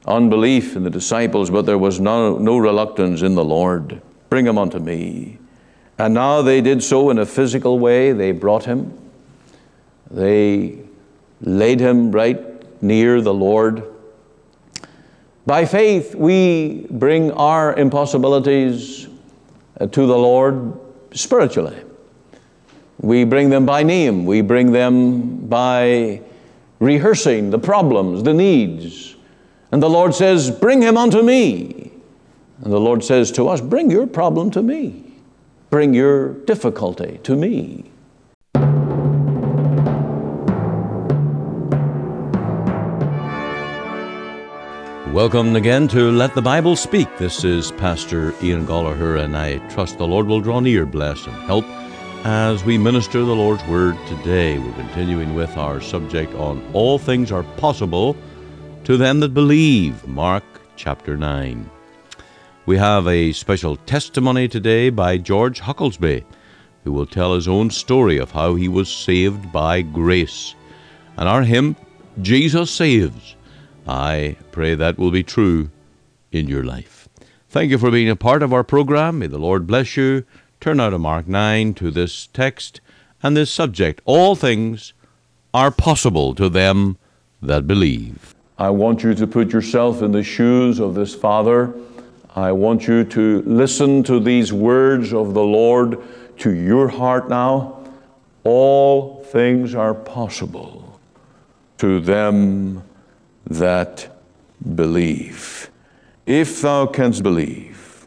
unbelief in the disciples, but there was no reluctance in the Lord. Bring him unto me. And now they did so in a physical way. They brought him. They laid him right near the Lord. By faith, we bring our impossibilities to the Lord spiritually. We bring them by name. We bring them by rehearsing the problems, the needs. And the Lord says, bring him unto me. And the Lord says to us, bring your problem to me. Bring your difficulty to me. Welcome again to Let the Bible Speak. This is Pastor Ian Gallagher, and I trust the Lord will draw near, bless, and help as we minister the Lord's Word today. We're continuing with our subject on all things are possible to them that believe, Mark chapter 9. We have a special testimony today by George Hucklesby, who will tell his own story of how he was saved by grace. And our hymn, Jesus Saves, I pray that will be true in your life. Thank you for being a part of our program. May the Lord bless you. Turn now to Mark 9, to this text and this subject. All things are possible to them that believe. I want you to put yourself in the shoes of this father. I want you to listen to these words of the Lord to your heart now. All things are possible to them that believe. If thou canst believe,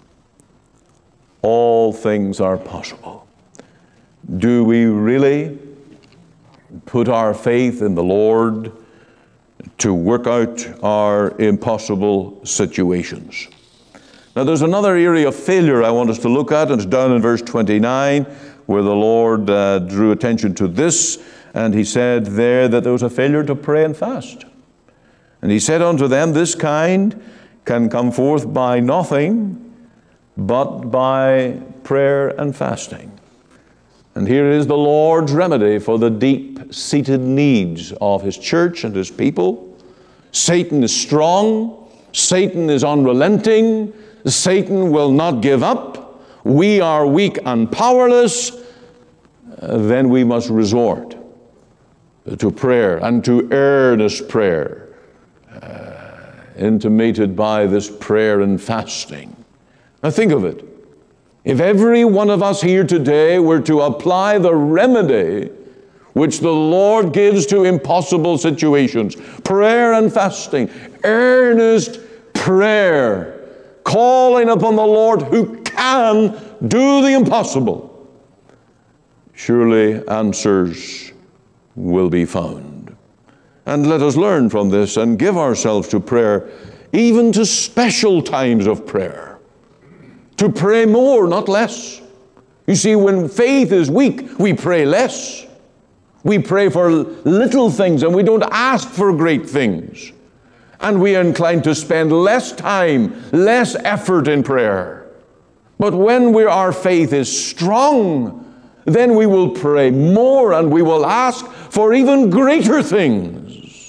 all things are possible. Do we really put our faith in the Lord to work out our impossible situations? Now there's another area of failure I want us to look at, and it's down in verse 29, where the Lord drew attention to this, and he said there that there was a failure to pray and fast. And he said unto them, this kind can come forth by nothing but by prayer and fasting. And here is the Lord's remedy for the deep-seated needs of his church and his people. Satan is strong. Satan is unrelenting. Satan will not give up. We are weak and powerless. Then we must resort to prayer and to earnest prayer, intimated by this prayer and fasting. Now think of it. If every one of us here today were to apply the remedy which the Lord gives to impossible situations, prayer and fasting, earnest prayer, calling upon the Lord who can do the impossible, surely answers will be found. And let us learn from this and give ourselves to prayer, even to special times of prayer. To pray more, not less. You see, when faith is weak, we pray less. We pray for little things and we don't ask for great things. And we are inclined to spend less time, less effort in prayer. But when our faith is strong, then we will pray more and we will ask for even greater things.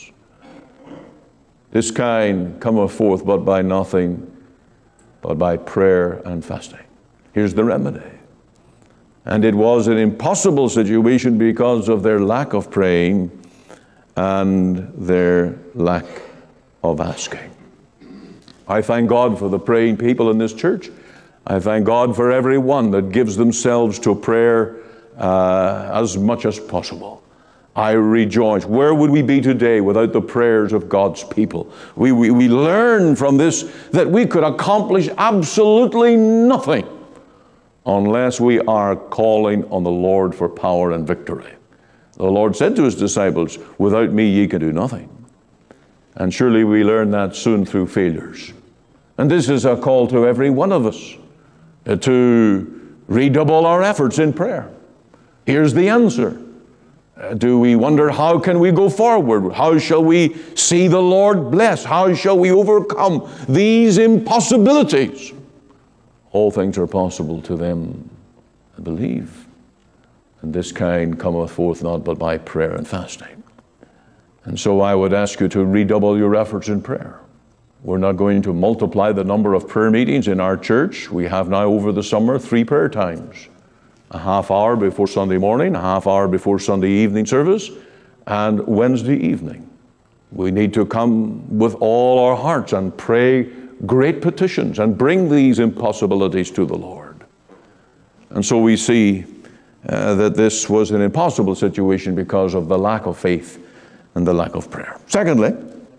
This kind cometh forth but by nothing, but by prayer and fasting. Here's the remedy. And it was an impossible situation because of their lack of praying and their lack of asking. I thank God for the praying people in this church. I thank God for everyone that gives themselves to prayer as much as possible. I rejoice. Where would we be today without the prayers of God's people? We learn from this that we could accomplish absolutely nothing unless we are calling on the Lord for power and victory. The Lord said to his disciples, without me ye can do nothing. And surely we learn that soon through failures. And this is a call to every one of us to redouble our efforts in prayer. Here's the answer. Do we wonder, how can we go forward? How shall we see the Lord bless? How shall we overcome these impossibilities? All things are possible to them that believe. And this kind cometh forth not but by prayer and fasting. And so I would ask you to redouble your efforts in prayer. We're not going to multiply the number of prayer meetings in our church. We have now over the summer 3 prayer times. A half hour before Sunday morning, a half hour before Sunday evening service, and Wednesday evening. We need to come with all our hearts and pray great petitions and bring these impossibilities to the Lord. And so we see that this was an impossible situation because of the lack of faith and the lack of prayer. Secondly,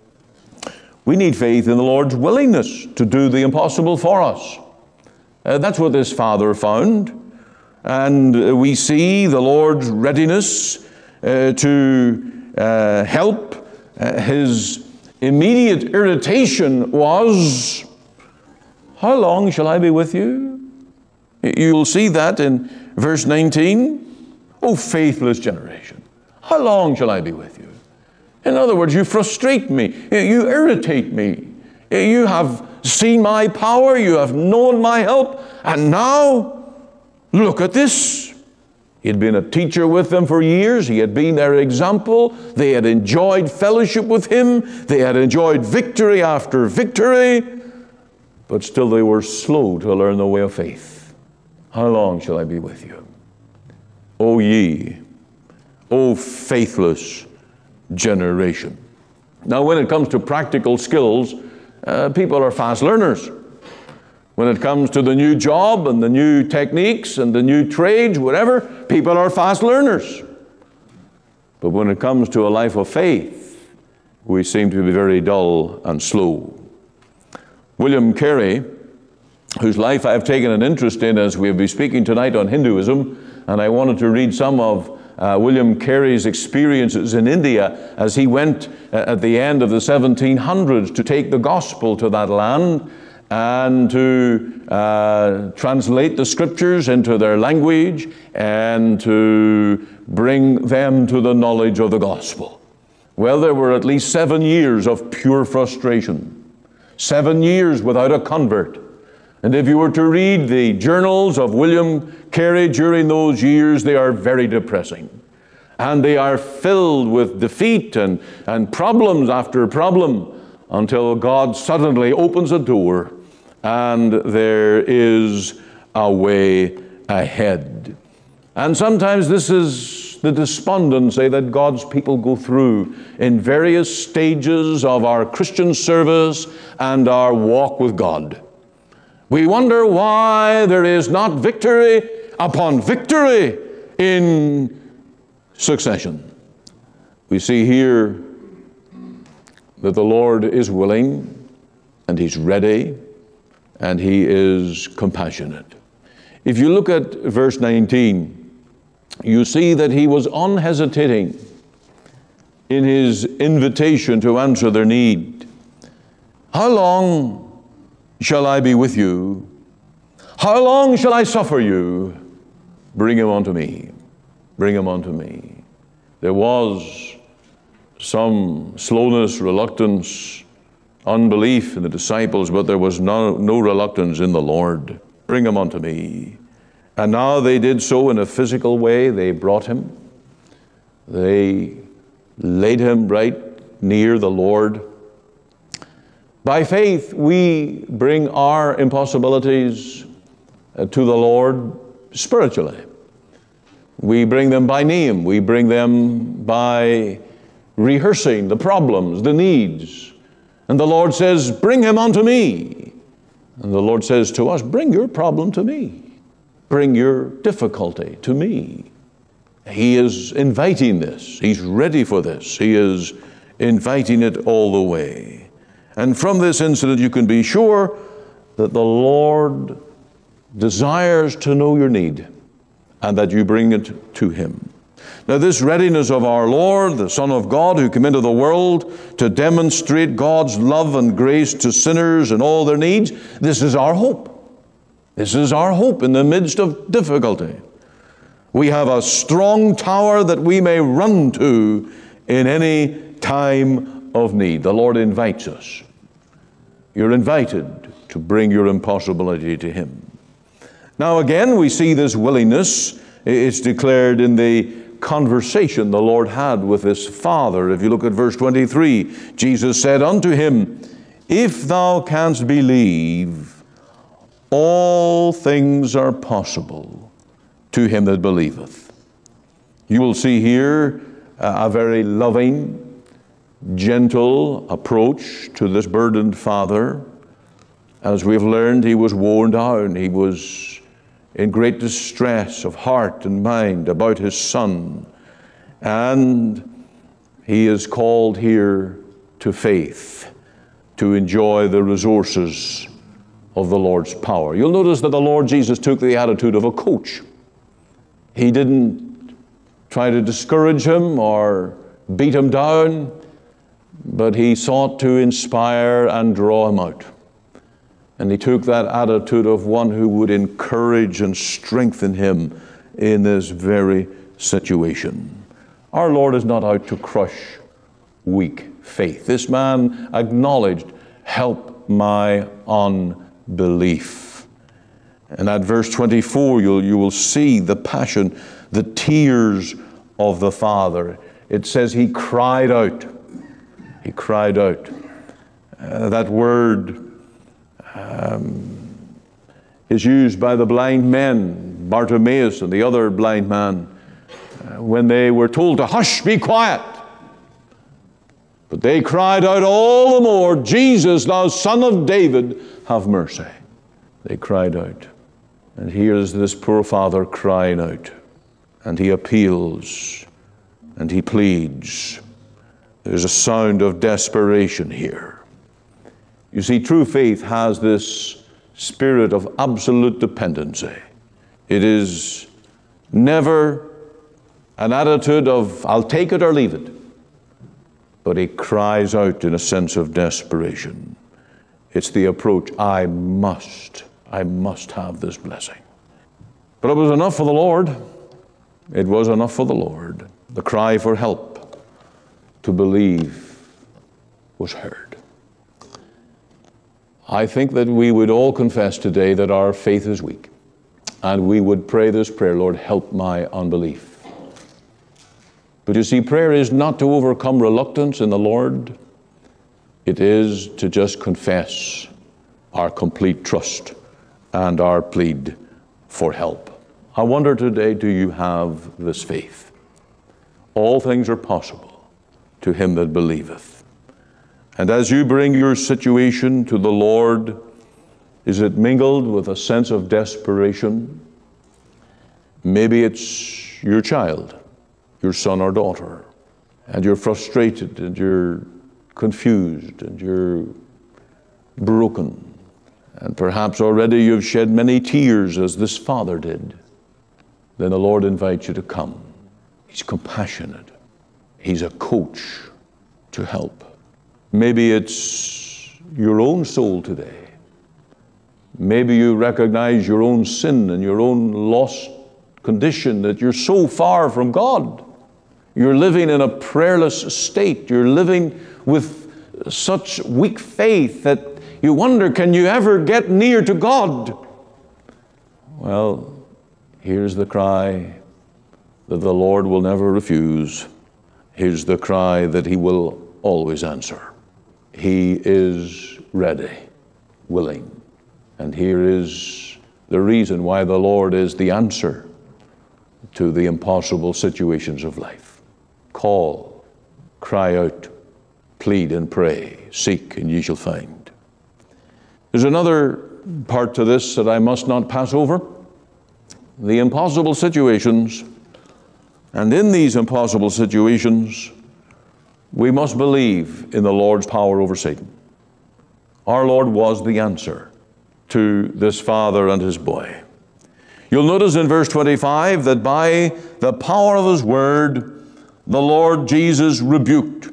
we need faith in the Lord's willingness to do the impossible for us. That's what this father found. And we see the Lord's readiness to help. His immediate irritation was, how long shall I be with you? You'll see that in verse 19. Oh, faithless generation, how long shall I be with you? In other words, you frustrate me, you irritate me. You have seen my power, you have known my help, and now, look at this. He had been a teacher with them for years. He had been their example. They had enjoyed fellowship with him. They had enjoyed victory after victory. But still they were slow to learn the way of faith. How long shall I be with you? O ye, O faithless generation. Now, when it comes to practical skills, people are fast learners. When it comes to the new job and the new techniques and the new trades, whatever, people are fast learners. But when it comes to a life of faith, we seem to be very dull and slow. William Carey, whose life I have taken an interest in as we'll be speaking tonight on Hinduism, and I wanted to read some of William Carey's experiences in India as he went at the end of the 1700s to take the gospel to that land and to translate the scriptures into their language and to bring them to the knowledge of the gospel. Well, there were at least 7 years of pure frustration, 7 years without a convert. And if you were to read the journals of William Carey during those years, they are very depressing. And they are filled with defeat and problems after problem until God suddenly opens a door and there is a way ahead. And sometimes this is the despondency that God's people go through in various stages of our Christian service and our walk with God. We wonder why there is not victory upon victory in succession. We see here that the Lord is willing and He's ready and He is compassionate. If you look at verse 19, you see that He was unhesitating in His invitation to answer their need. How long shall I be with you? How long shall I suffer you? Bring him unto me. Bring him unto me. There was some slowness, reluctance, unbelief in the disciples, but there was no reluctance in the Lord. Bring him unto me. And now they did so in a physical way. They brought him. They laid him right near the Lord. By faith, we bring our impossibilities to the Lord spiritually. We bring them by name. We bring them by rehearsing the problems, the needs. And the Lord says, bring him unto me. And the Lord says to us, bring your problem to me. Bring your difficulty to me. He is inviting this. He's ready for this. He is inviting it all the way. And from this incident, you can be sure that the Lord desires to know your need and that you bring it to Him. Now, this readiness of our Lord, the Son of God, who came into the world to demonstrate God's love and grace to sinners and all their needs, this is our hope. This is our hope in the midst of difficulty. We have a strong tower that we may run to in any time of need. The Lord invites us. You're invited to bring your impossibility to Him. Now again, we see this willingness. It's declared in the conversation the Lord had with His Father. If you look at verse 23, Jesus said unto him, If thou canst believe, all things are possible to him that believeth. You will see here a very loving, gentle approach to this burdened father. As we've learned, he was worn down. He was in great distress of heart and mind about his son. And he is called here to faith, to enjoy the resources of the Lord's power. You'll notice that the Lord Jesus took the attitude of a coach. He didn't try to discourage him or beat him down, but he sought to inspire and draw him out. And he took that attitude of one who would encourage and strengthen him in this very situation. Our Lord is not out to crush weak faith. This man acknowledged, help my unbelief. And at verse 24, you will see the passion, the tears of the father. It says he cried out. He cried out. That word is used by the blind men, Bartimaeus and the other blind man, when they were told to hush, be quiet. But they cried out all the more, Jesus, thou Son of David, have mercy. They cried out. And here's this poor father crying out. And he appeals and he pleads. There's a sound of desperation here. You see, true faith has this spirit of absolute dependency. It is never an attitude of, I'll take it or leave it. But he cries out in a sense of desperation. It's the approach, I must have this blessing. But it was enough for the Lord. It was enough for the Lord. The cry for help, to believe, was heard. I think that we would all confess today that our faith is weak. And we would pray this prayer, Lord, help my unbelief. But you see, prayer is not to overcome reluctance in the Lord. It is to just confess our complete trust and our plead for help. I wonder today, do you have this faith? All things are possible to him that believeth. And as you bring your situation to the Lord, is it mingled with a sense of desperation? Maybe it's your child, your son or daughter, and you're frustrated and you're confused and you're broken. And perhaps already you've shed many tears as this father did. Then the Lord invites you to come. He's compassionate. He's a coach to help. Maybe it's your own soul today. Maybe you recognize your own sin and your own lost condition, that you're so far from God. You're living in a prayerless state. You're living with such weak faith that you wonder, can you ever get near to God? Well, here's the cry that the Lord will never refuse. Here's the cry that he will always answer. He is ready, willing. And here is the reason why the Lord is the answer to the impossible situations of life. Call, cry out, plead and pray, seek and ye shall find. There's another part to this that I must not pass over. The impossible situations. And in these impossible situations, we must believe in the Lord's power over Satan. Our Lord was the answer to this father and his boy. You'll notice in verse 25 that by the power of his word, the Lord Jesus rebuked.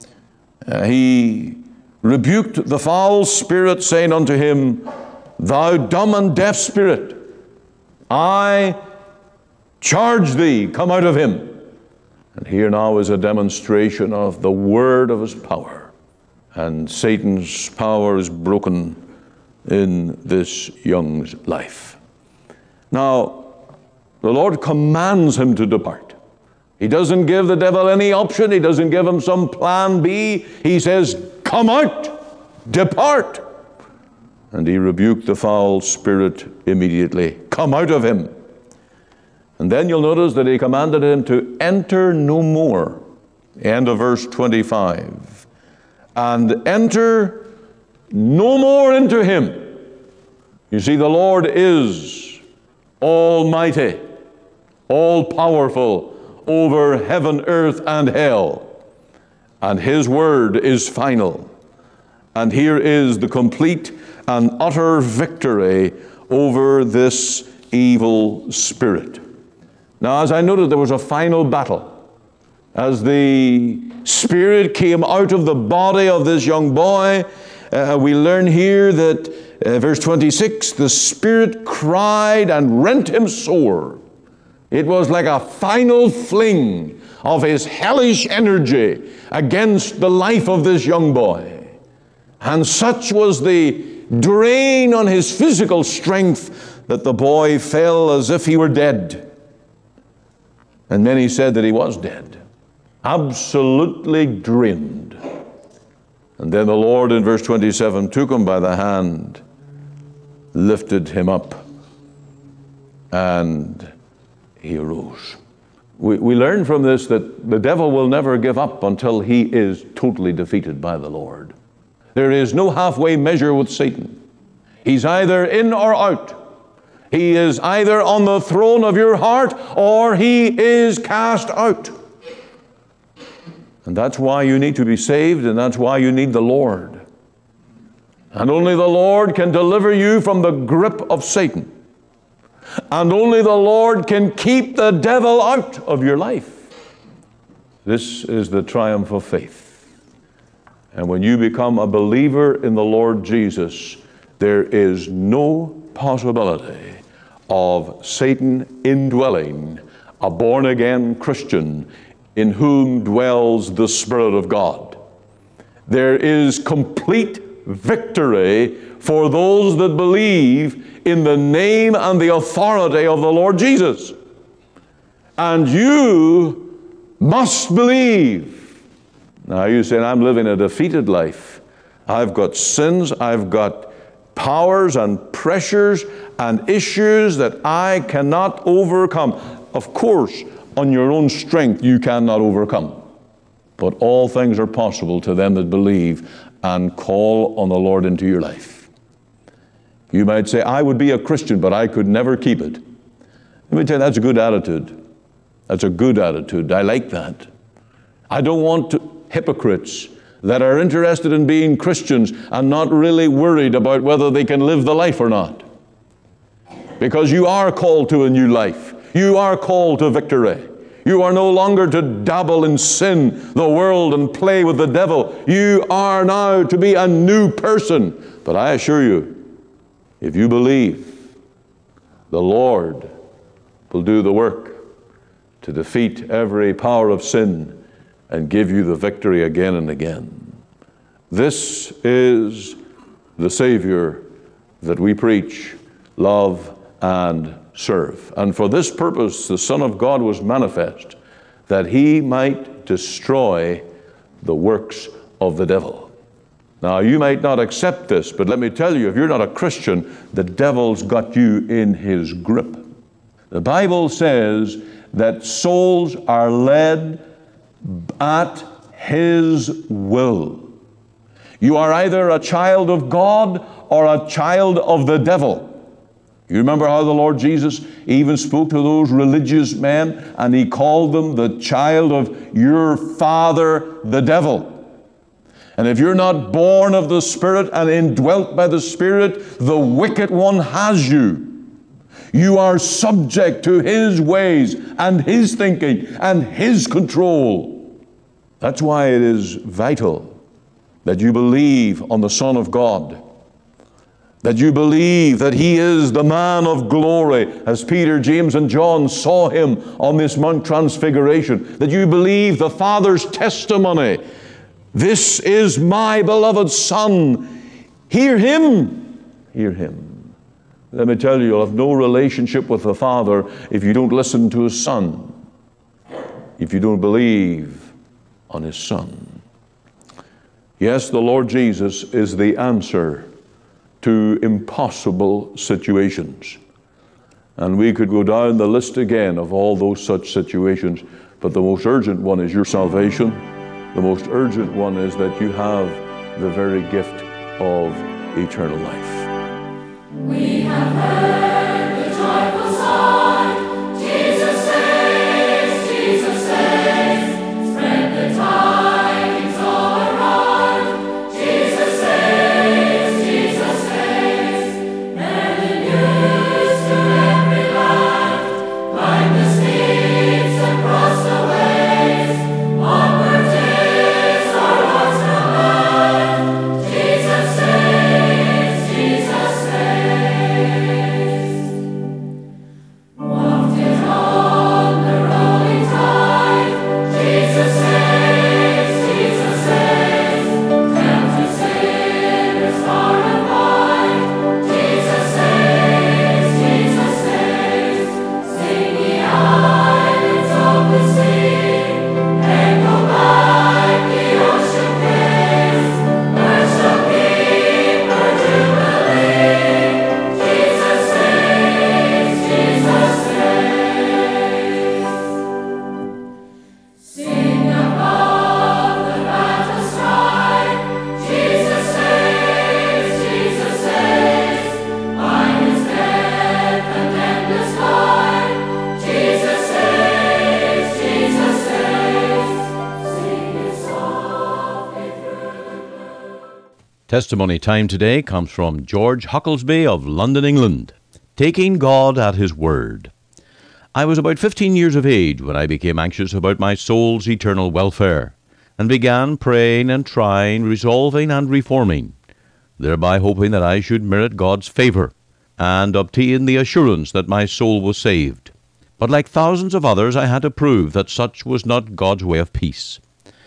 He rebuked the foul spirit, saying unto him, Thou dumb and deaf spirit, I charge thee, come out of him. And here now is a demonstration of the word of his power. And Satan's power is broken in this young's life. Now, the Lord commands him to depart. He doesn't give the devil any option. He doesn't give him some plan B. He says, come out. depart. And he rebuked the foul spirit immediately. Come out of him. And then you'll notice that he commanded him to enter no more. End of verse 25. And enter no more into him. You see, the Lord is almighty, all-powerful over heaven, earth, and hell. And his word is final. And here is the complete and utter victory over this evil spirit. Now, as I noted, there was a final battle. As the spirit came out of the body of this young boy, we learn here that, verse 26, the spirit cried and rent him sore. It was like a final fling of his hellish energy against the life of this young boy. And such was the drain on his physical strength that the boy fell as if he were dead. And many said that he was dead, absolutely drained. And then the Lord, in verse 27, took him by the hand, lifted him up, and he arose. We learn from this that the devil will never give up until he is totally defeated by the Lord. There is no halfway measure with Satan. He's either in or out. He is either on the throne of your heart or he is cast out. And that's why you need to be saved, and that's why you need the Lord. And only the Lord can deliver you from the grip of Satan. And only the Lord can keep the devil out of your life. This is the triumph of faith. And when you become a believer in the Lord Jesus, there is no possibility of Satan indwelling a born-again Christian in whom dwells the Spirit of God. There is complete victory for those that believe in the name and the authority of the Lord Jesus. And you must believe. Now you say, I'm living a defeated life. I've got sins, I've got powers and pressures and issues that I cannot overcome. Of course, on your own strength you cannot overcome. But all things are possible to them that believe and call on the Lord into your life. You might say, I would be a Christian, but I could never keep it. Let me tell you, that's a good attitude. That's a good attitude. I like that. I don't want hypocrites that are interested in being Christians and not really worried about whether they can live the life or not. Because you are called to a new life. You are called to victory. You are no longer to dabble in sin, the world, and play with the devil. You are now to be a new person. But I assure you, if you believe, the Lord will do the work to defeat every power of sin and give you the victory again and again. This is the Savior that we preach, love, and serve. And for this purpose the Son of God was manifest, that he might destroy the works of the devil. Now you might not accept this, but let me tell you, if you're not a Christian, the devil's got you in his grip. The Bible says that souls are led at his will. You are either a child of God or a child of the devil. You remember how the Lord Jesus even spoke to those religious men, and he called them the child of your father, the devil. And if you're not born of the Spirit and indwelt by the Spirit, the wicked one has you. You are subject to his ways and his thinking and his control. That's why it is vital that you believe on the Son of God, that you believe that he is the man of glory, as Peter, James, and John saw him on this Mount Transfiguration, that you believe the Father's testimony. This is my beloved Son. Hear him. Hear him. Let me tell you, you'll have no relationship with the Father if you don't listen to his Son, if you don't believe on his Son. Yes, the Lord Jesus is the answer to impossible situations. And we could go down the list again of all those such situations, but the most urgent one is your salvation. The most urgent one is that you have the very gift of eternal life. We have heard the joyful song, Jesus saves, Jesus saves, spread the tidings all around, Jesus saves, Jesus saves, bear the news to every land, climb the steeps and cross the ways, onward 'tis our heart's command, Jesus saves, Jesus saves. Wafted on the rolling tide, Jesus saves, Jesus saves, tempted sinners far and wide, Jesus saves, Jesus saves, sing ye islands of the sea, echo back the ocean waves, earth shall keep her jubilee, Jesus saves, Jesus saves. Sing above the battle strife, Jesus saves, Jesus saves, by his death and endless life, Jesus saves, Jesus saves, sing it softly through the blue. Testimony time today comes from George Hucklesby of London, England. Taking God at His Word. I was about 15 years of age when I became anxious about my soul's eternal welfare, and began praying and trying, resolving and reforming, thereby hoping that I should merit God's favor, and obtain the assurance that my soul was saved. But like thousands of others, I had to prove that such was not God's way of peace.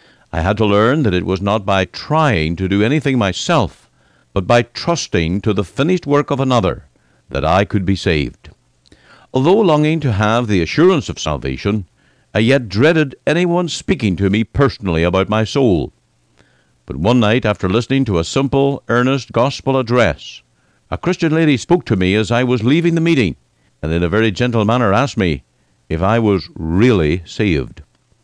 I had to learn that it was not by trying to do anything myself, but by trusting to the finished work of another, that I could be saved. Although longing to have the assurance of salvation, I yet dreaded anyone speaking to me personally about my soul. But one night, after listening to a simple, earnest gospel address, a Christian lady spoke to me as I was leaving the meeting, and in a very gentle manner asked me if I was really saved.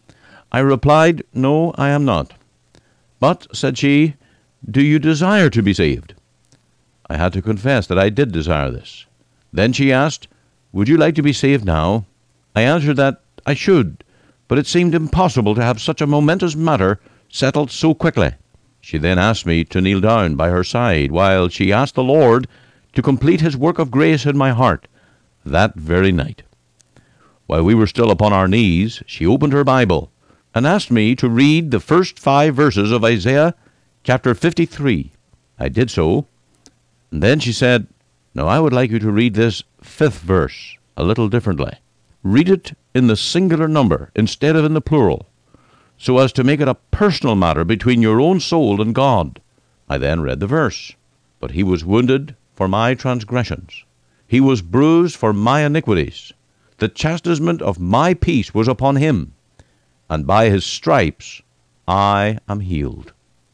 I replied, "No, I am not." "But," said she, "do you desire to be saved?" I had to confess that I did desire this. Then she asked, "Would you like to be saved now?" I answered that I should, but it seemed impossible to have such a momentous matter settled so quickly. She then asked me to kneel down by her side while she asked the Lord to complete His work of grace in my heart that very night. While we were still upon our knees, she opened her Bible and asked me to read the first 5 verses of Isaiah chapter 53. I did so, and then she said, "Now I would like you to read this 5th verse a little differently. Read it in the singular number instead of in the plural, so as to make it a personal matter between your own soul and God." I then read the verse, "But He was wounded for my transgressions. He was bruised for my iniquities. The chastisement of my peace was upon Him, and by His stripes I am healed."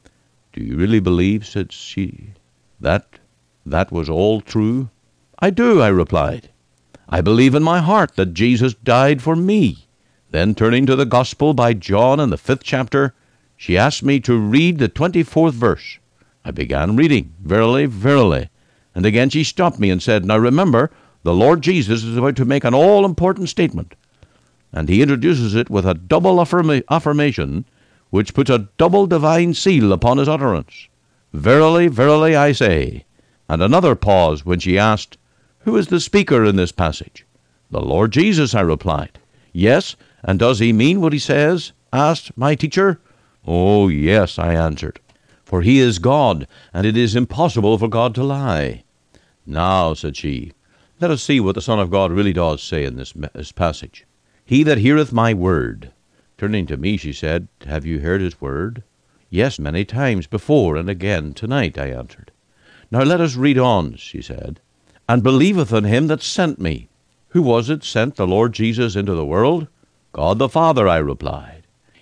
"Do you really believe," said she, that was all true?" "I do," I replied. "I believe in my heart that Jesus died for me." Then, turning to the Gospel by John in the 5th chapter, she asked me to read the 24th verse. I began reading, "Verily, verily," and again she stopped me and said, "Now remember, the Lord Jesus is about to make an all-important statement, and He introduces it with a double affirmation, which puts a double divine seal upon His utterance. Verily, verily, I say," and another pause when she asked, "Who is the speaker in this passage?" "The Lord Jesus," I replied. "Yes, and does He mean what He says?" asked my teacher. "Oh, yes," I answered, "for He is God, and it is impossible for God to lie." "Now," said she, "let us see what the Son of God really does say in this passage. He that heareth my word." Turning to me, she said, "Have you heard His word?" "Yes, many times before, and again tonight," I answered. "Now let us read on," she said. "And believeth on Him that sent me." Who was it sent the Lord Jesus into the world? God the Father, I replied.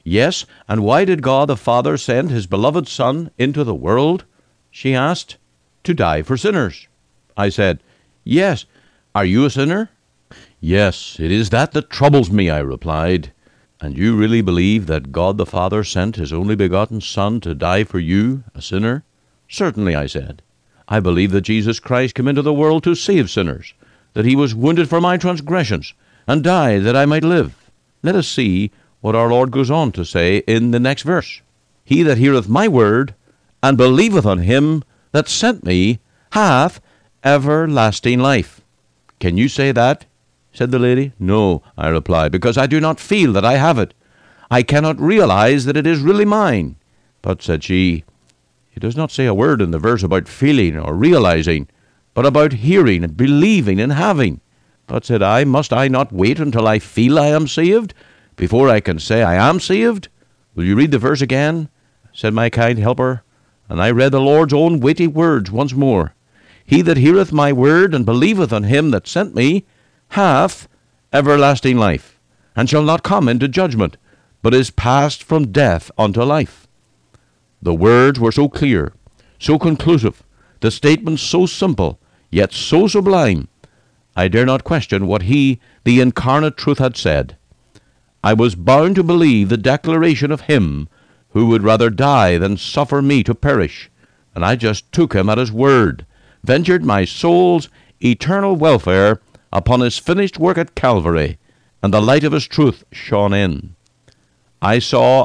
Yes, and why did God the Father send his beloved Son into the world? She asked. To die for sinners. I said, Yes. Are you a sinner? Yes, it is that troubles me, I replied. And you really believe that God the Father sent his only begotten Son to die for you, a sinner? Certainly, I said. I believe that Jesus Christ came into the world to save sinners, that he was wounded for my transgressions, and died that I might live. Let us see what our Lord goes on to say in the next verse. He that heareth my word, and believeth on him that sent me, hath everlasting life. Can you say that? Said the lady. No, I replied, because I do not feel that I have it. I cannot realize that it is really mine. But, said she, it does not say a word in the verse about feeling or realizing, but about hearing and believing and having. But, said I, must I not wait until I feel I am saved before I can say I am saved? Will you read the verse again? Said my kind helper, and I read the Lord's own weighty words once more. He that heareth my word and believeth on him that sent me hath everlasting life, and shall not come into judgment, but is passed from death unto life. The words were so clear, so conclusive, the statement so simple, yet so sublime, I dare not question what he, the incarnate truth, had said. I was bound to believe the declaration of him who would rather die than suffer me to perish, and I just took him at his word, ventured my soul's eternal welfare upon his finished work at Calvary, and the light of his truth shone in. I saw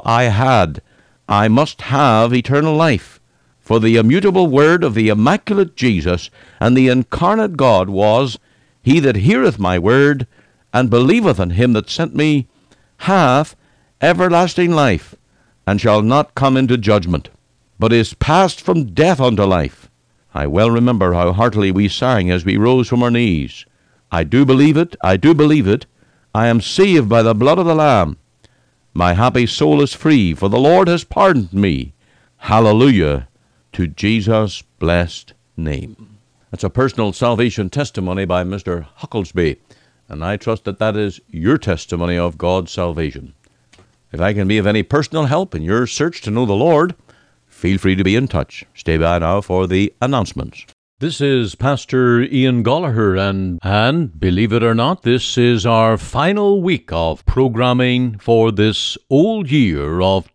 I must have eternal life, for the immutable word of the immaculate Jesus and the incarnate God was, He that heareth my word, and believeth on him that sent me, hath everlasting life, and shall not come into judgment, but is passed from death unto life. I well remember how heartily we sang as we rose from our knees. I do believe it, I do believe it. I am saved by the blood of the Lamb. My happy soul is free, for the Lord has pardoned me. Hallelujah to Jesus' blessed name. That's a personal salvation testimony by Mr. Hucklesby, and I trust that that is your testimony of God's salvation. If I can be of any personal help in your search to know the Lord, feel free to be in touch. Stay by now for the announcements. This is Pastor Ian Gollaher, and believe it or not, this is our final week of programming for this old year of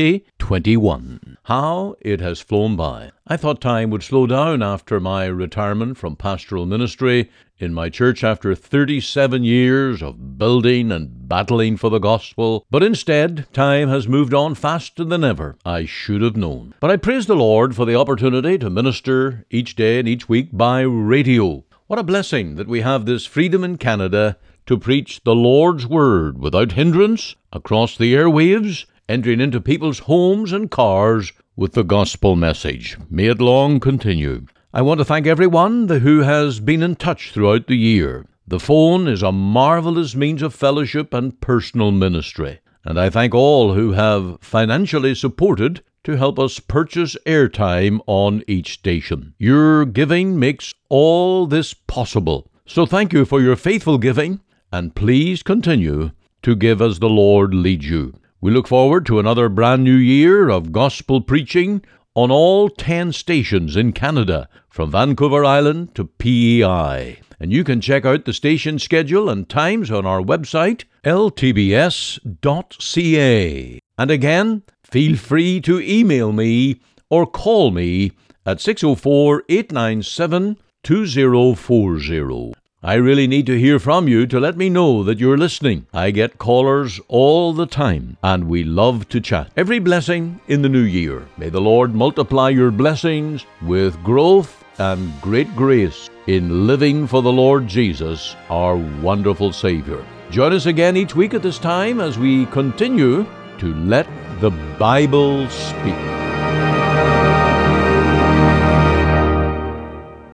2021. How it has flown by. I thought time would slow down after my retirement from pastoral ministry in my church after 37 years of building and battling for the gospel, but instead, time has moved on faster than ever. I should have known. But I praise the Lord for the opportunity to minister each day and each week by radio. What a blessing that we have this freedom in Canada to preach the Lord's Word without hindrance across the airwaves, entering into people's homes and cars with the gospel message. May it long continue. I want to thank everyone who has been in touch throughout the year. The phone is a marvelous means of fellowship and personal ministry, and I thank all who have financially supported to help us purchase airtime on each station. Your giving makes all this possible. So thank you for your faithful giving, and please continue to give as the Lord leads you. We look forward to another brand new year of gospel preaching on all 10 stations in Canada, from Vancouver Island to PEI. And you can check out the station schedule and times on our website, ltbs.ca. And again, feel free to email me or call me at 604-897-2040. I really need to hear from you to let me know that you're listening. I get callers all the time, and we love to chat. Every blessing in the new year. May the Lord multiply your blessings with growth and great grace in living for the Lord Jesus, our wonderful Savior. Join us again each week at this time as we continue to let the Bible speak.